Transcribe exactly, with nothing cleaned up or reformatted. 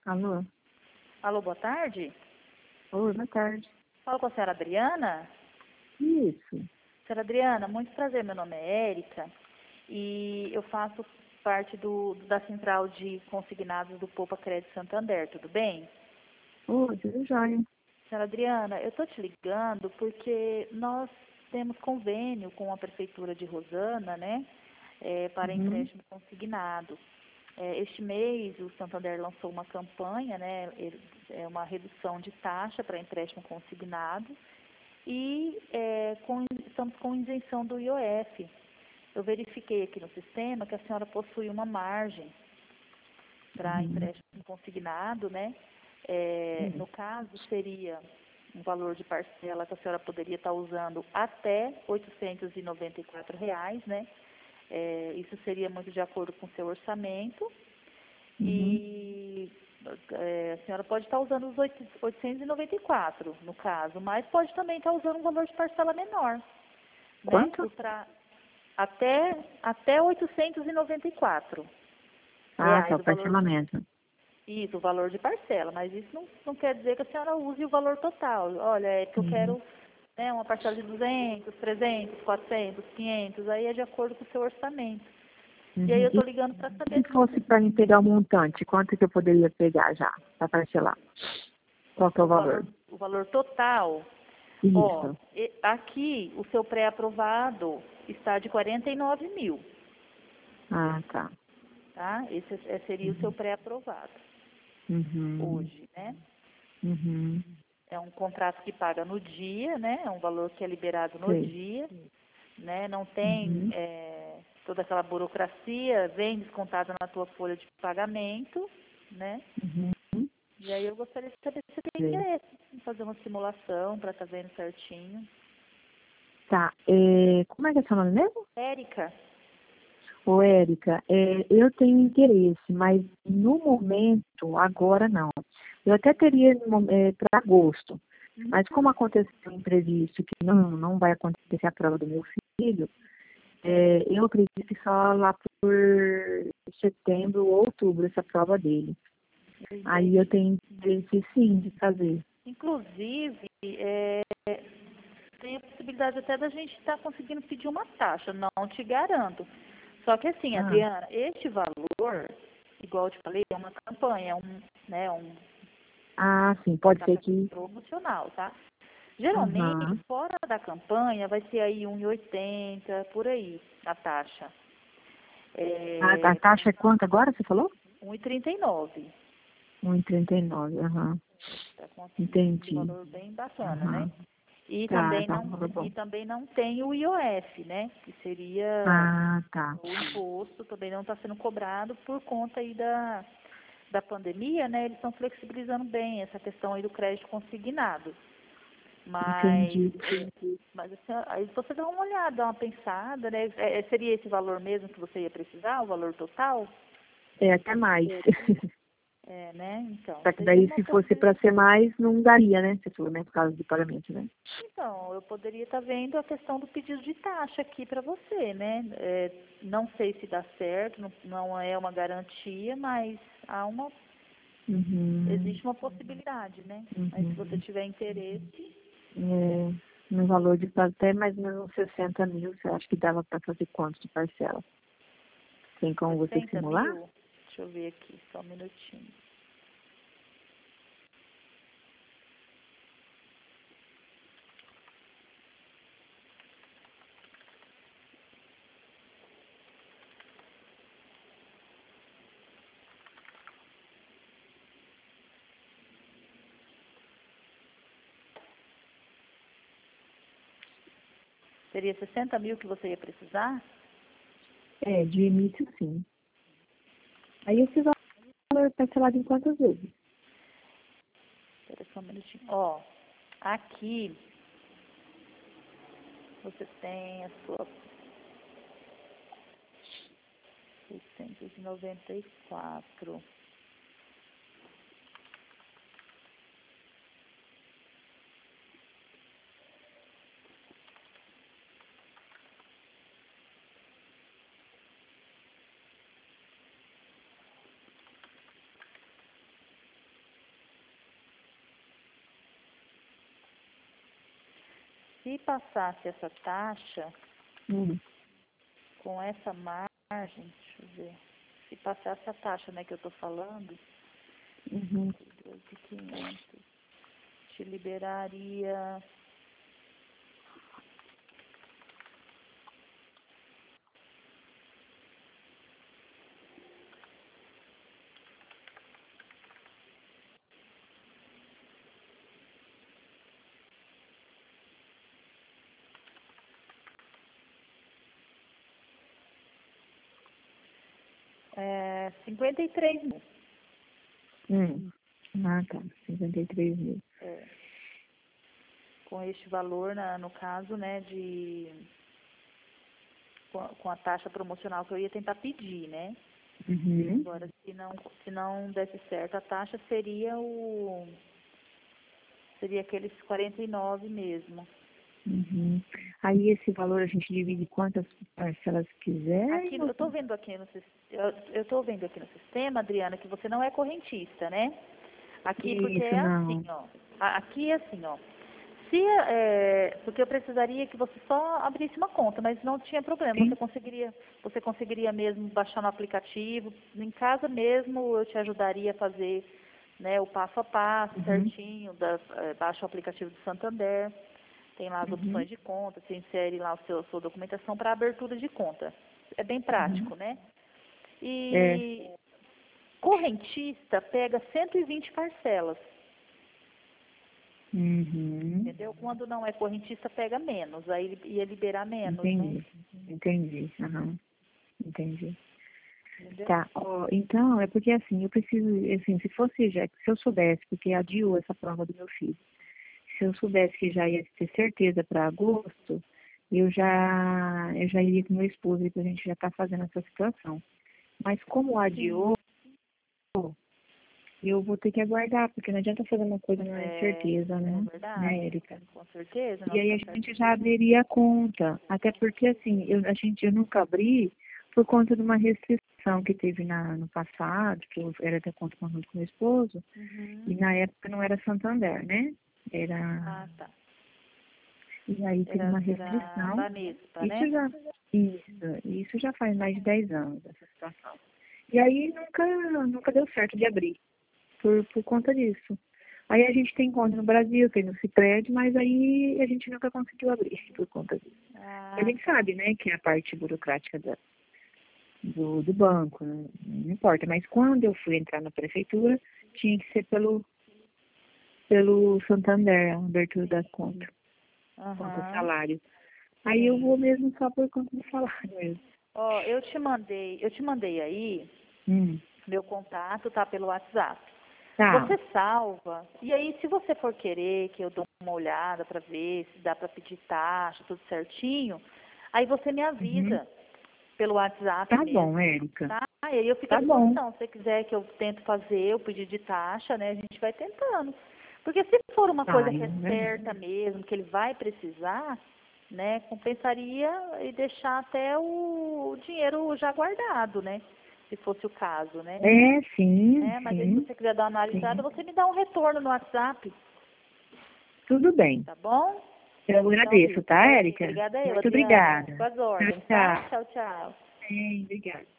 Alô? Alô, boa tarde. Oi, boa tarde. Falo com a senhora Adriana. Isso. Senhora Adriana, muito prazer, meu nome é Érica e eu faço parte do, da central de consignados do Poupa Crédito Santander, tudo bem? Oi, tudo jóia. Senhora Adriana, eu estou te ligando porque nós temos convênio com a Prefeitura de Rosana, né, é, para Uhum. empréstimo consignado. É, este mês o Santander lançou uma campanha, né, ele- é uma redução de taxa para empréstimo consignado e é, com- estamos com isenção do I O F. Eu verifiquei aqui no sistema que a senhora possui uma margem para Uhum. empréstimo consignado, né? É, Sim. no caso, seria um valor de parcela que a senhora poderia estar usando até oitocentos e noventa e quatro reais, né? É, isso seria muito de acordo com o seu orçamento. Uhum. E é, a senhora pode estar usando os oito- oitocentos e noventa e quatro, no caso, mas pode também estar usando um valor de parcela menor, né? Quanto? Pra, até, até oitocentos e noventa e quatro Ah, tá, reais o o valor, parcelamento. isso, o valor de parcela, mas isso não, não quer dizer que a senhora use o valor total. Olha, é que eu Uhum. quero, né, uma parcela de duzentos, trezentos, quatrocentos, quinhentos, aí é de acordo com o seu orçamento. E aí Uhum. eu E estou ligando para saber se se fosse você, para mim pegar o montante, quanto que eu poderia pegar já para parcelar? Qual que é o o valor, valor? o valor total. Ó, Isso. e- aqui o seu pré-aprovado está de quarenta e nove mil, Ah, tá. tá? Esse é- seria o seu Uhum. pré-aprovado Uhum. hoje, né? Uhum. É um contrato que paga no dia, né? É um valor que é liberado no Sei. dia, né? Não tem Uhum. é, toda aquela burocracia, vem descontada na tua folha de pagamento, né? Uhum. E aí eu gostaria de saber se você tem Sei. interesse em fazer uma simulação para estar vendo certinho. Tá. É, como é que é seu nome mesmo? Érica, Ô, Érica, é, eu tenho interesse, mas no momento, agora não. Eu até teria para agosto, uhum. mas como aconteceu um imprevisto que não, não vai acontecer a prova do meu filho, Sim, é, eu acredito que só lá por setembro ou outubro essa prova dele. eu Aí eu entendi. tenho interesse sim de fazer. Inclusive, é, tem a possibilidade até da gente estar conseguindo pedir uma taxa, não te garanto. Só que assim, Ah, Adriana, este valor, igual eu te falei, é uma campanha, é um, né, um, ah, sim, uma pode ser taxa que. promocional, tá? Geralmente, Aham. fora da campanha, vai ser aí um e oitenta por aí, a taxa. A, a É, taxa é quanto agora, você falou? um e trinta e nove. um e trinta e nove, aham. Está com esse Entendi. valor bem bacana, né? Aham. E Tá, também tá um não, valor e bom. também não tem o I O F, né? Que seria Ah, tá. o imposto, também não está sendo cobrado por conta aí da, da pandemia, né? Eles estão flexibilizando bem essa questão aí do crédito consignado. Mas, Entendi. é, mas assim, aí você dá uma olhada, dá uma pensada, né? É, seria esse valor mesmo que você ia precisar, o valor total? É, até mais. É, né? Então, Só que seria daí, uma se fosse possibilidade. para ser mais, não daria, né? Se for, né? Por causa do pagamento, né? Então, eu poderia estar vendo a questão do pedido de taxa aqui para você, né? É, não sei se dá certo, não, não é uma garantia, mas há uma, Uhum. existe uma possibilidade, né? Mas se você Uhum. tiver interesse, É, no valor de até mais ou menos uns sessenta mil, você acha que dava para fazer quanto de parcela? Tem como você sessenta simular? mil, deixa eu ver aqui, só um minutinho. Seria sessenta mil que você ia precisar? É, de início, sim. Aí esse valor é parcelado em quantas vezes? Espera só um minutinho. Ó, aqui você tem a sua seiscentos e noventa e quatro. se passasse essa taxa, Hum. com essa margem, deixa eu ver, se passasse a taxa, né, que eu estou falando, Uhum. doze mil e quinhentos, te liberaria... É, cinquenta e três mil. Hum. Ah, tá. cinquenta e três mil. É, com este valor, na, no caso, né, de... Com a, com a taxa promocional que eu ia tentar pedir, né? Uhum. Agora, se não, se não desse certo, a taxa seria o... Seria aqueles quarenta e nove mesmo. Uhum. Aí esse valor a gente divide quantas parcelas quiser? Aqui, ou- eu estou vendo aqui no sis- eu eu estou vendo aqui no sistema, Adriana, que você não é correntista, né? Aqui porque Isso, é assim, não. ó. A- Aqui é assim, ó. Se é, porque eu precisaria que você só abrisse uma conta, mas não tinha problema. Você Sim. conseguiria, você conseguiria mesmo baixar no aplicativo, em casa mesmo eu te ajudaria a fazer, né, o passo a passo Uhum. certinho, da, é, baixa o aplicativo do Santander. Tem lá as Uhum. opções de conta, você insere lá o seu, a sua documentação para abertura de conta. É bem Uhum. prático, né? É. E correntista pega cento e vinte parcelas, Uhum. entendeu? Quando não é correntista, pega menos, aí ele ia liberar menos, né? Entendi. Entendi. Aham. Entendi. Entendeu? Tá, ó, então, é porque assim, eu preciso, assim, se fosse já, se eu soubesse, porque adiou essa prova do meu filho, se eu soubesse que já ia ter certeza para agosto, eu já, eu já iria com meu esposo, e a gente já tá fazendo essa situação. Mas como Sim. adiou, eu vou ter que aguardar, porque não adianta fazer uma coisa na É, incerteza, é né? Né, verdade, Érica? com certeza, E nós aí a estamos gente já certinho. abriria a conta. Até porque, assim, eu, a gente, eu nunca abri por conta de uma restrição que teve na, no passado, que eu era até conta conjunto com meu esposo, e Uhum. na época não era Santander, né? Era. Ah, tá. E aí teve Era, uma era restrição. Banespa, Isso né? já, isso, isso já faz mais de dez anos, essa situação. E aí nunca, nunca deu certo de abrir, por, por conta disso. Aí a gente tem conta no Brasil, tem no Cipred, mas aí a gente nunca conseguiu abrir por conta disso. A Ah, gente tá. sabe, né, que é a parte burocrática da, do, do banco, né, não importa. Mas quando eu fui entrar na prefeitura, tinha que ser pelo, pelo Santander, a abertura da conta, conta Aham, salário. Aí eu sim. vou mesmo só por conta do salário mesmo. Ó, eu te mandei, eu te mandei aí Hum, meu contato, tá, pelo WhatsApp. tá. Você salva, e aí se você for querer que eu dou uma olhada para ver se dá para pedir taxa, tudo certinho, aí você me Uhum. avisa pelo WhatsApp Tá bom, mesmo, Érica. tá? E aí eu fico à Tá bom. disposição. Se você quiser que eu tento fazer o pedido de taxa, né, a gente vai tentando. Porque se for uma Tá, coisa é que é verdade. certa mesmo, que ele vai precisar, né, compensaria e deixar até o dinheiro já guardado, né? Se fosse o caso, né? É, sim, É, mas aí se sim, você quiser dar uma analisada, sim. você me dá um retorno no WhatsApp, Tudo bem. tá bom? Eu Então, agradeço, Rita, tá, imagina, Érica? obrigada eu, Muito Adriana. obrigada. Com as Tchau, ordens, tá? tchau. Tchau, tchau. Sim, obrigada.